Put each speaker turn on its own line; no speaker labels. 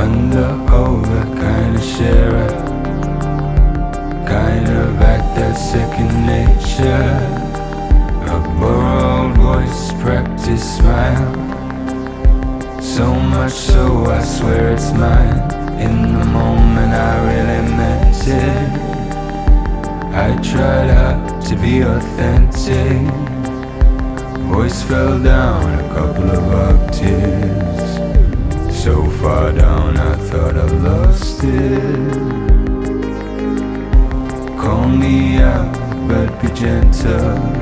Under, over, kinda share it. Kind of act that's second nature. A borrowed voice, practice smile. So much so I swear it's mine. In the moment I really meant it. I tried hard to be authentic. Voice fell down a couple of octaves. So far down I thought I lost it. Call me out, but be gentle.